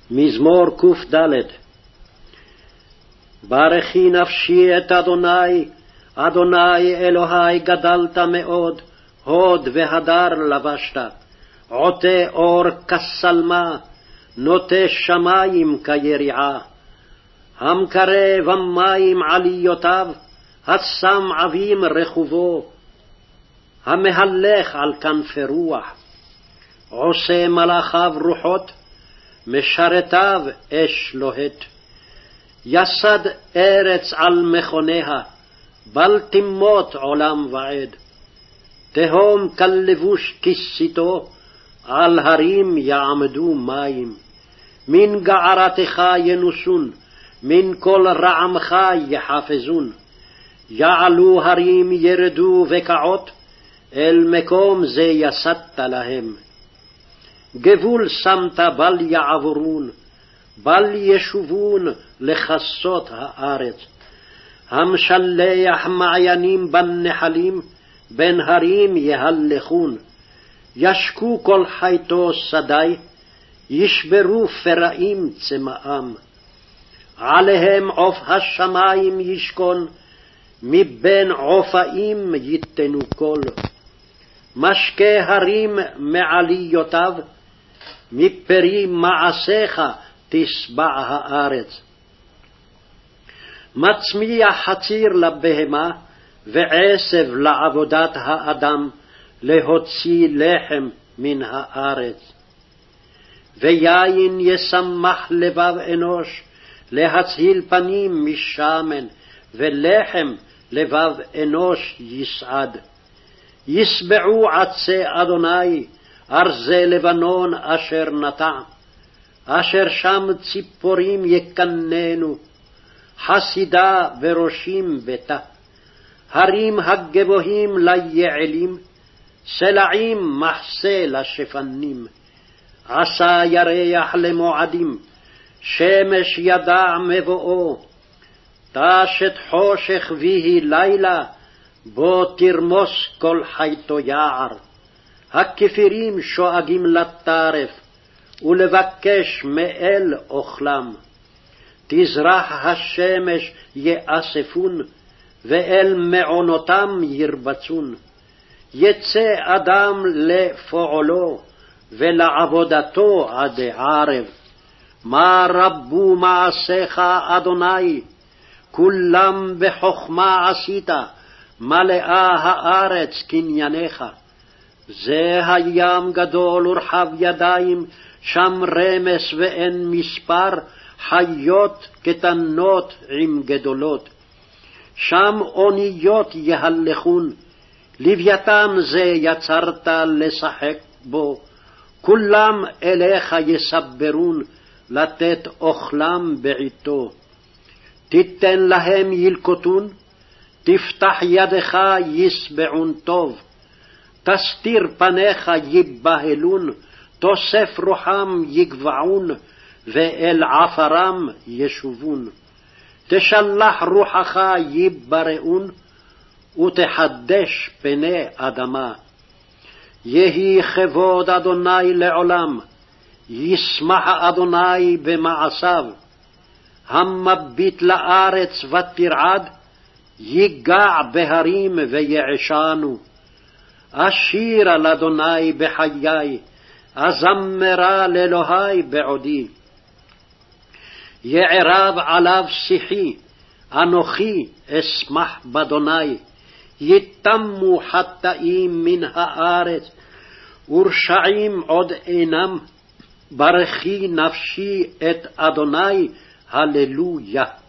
מזמור קד. ברכי נפשי את אדוני, אדוני אלוהי גדלת מאוד, הוד והדר לבשת, עוטה אור כסלמה, נוטה שמים כיריעה. המקרב המים עליותיו, השם עבים רכובו, המהלך על כנפי רוח. עושה מלאכיו רוחות, משרתיו אש לוהט. יסד ארץ על מכוניה, בל תמות עולם ועד. תהום כלבוש כיסיתו, על הרים יעמדו מים. מן גערתך ינוסון, מן כל רעמך יחפזון. יעלו הרים ירדו וקעות, אל מקום זה יסדת להם. גבול שמת בל יעבורון, בל ישובון לכסות הארץ. המשלח מעיינים בנחלים, בין הרים יהלכון. ישקו כל חייתו שדי, ישברו פראים צמאם. עליהם עוף השמים ישכון, מבין עופאים ייתנו קול. משקה הרים מעליותיו, מפרי מעשיך תשבע הארץ. מצמיח חציר לבהמה, ועשב לעבודת האדם, להוציא לחם מן הארץ. ויין ישמח לבב אנוש, להצהיל פנים משמן, ולחם לבב אנוש יסעד. יסבעו עצי אדוני, ארזי לבנון אשר נטע, אשר שם ציפורים יקננו, חסידה וראשים ביתה. הרים הגבוהים ליעלים, סלעים מחסה לשפנים. עשה ירח למועדים, שמש ידע מבואו. תשת חושך ויהי לילה, בו תרמוס כל חייתו יער. הכפירים שואגים לטרף, ולבקש מאל אוכלם. תזרח השמש יאספון, ואל מעונותם ירבצון. יצא אדם לפועלו, ולעבודתו עד ערב. מה רבו מעשיך אדוני, כולם בחוכמה עשית, מלאה הארץ קנייניך. זה הים גדול ורחב ידיים, שם רמס ואין מספר, חיות קטנות עם גדולות. שם אוניות יהלכון, לוויתן זה יצרת לשחק בו, כולם אליך יסברון, לתת אוכלם בעתו. תיתן להם ילקוטון, תפתח ידך יסבעון טוב. תסתיר פניך יבהלון, תוסף רוחם יגבעון, ואל עפרם ישובון. תשלח רוחך יבראון, ותחדש פני אדמה. יהי כבוד אדוני לעולם, ישמח אדוני במעשיו. המביט לארץ ותרעד, ייגע בהרים ויעשנו. אשירה לאדוני בחיי, אזמרה לאלוהי בעודי. יערב עליו שיחי, אנוכי אשמח באדוני. יתמו חטאים מן הארץ, ורשעים עוד אינם. ברכי נפשי את אדוני, הללויה.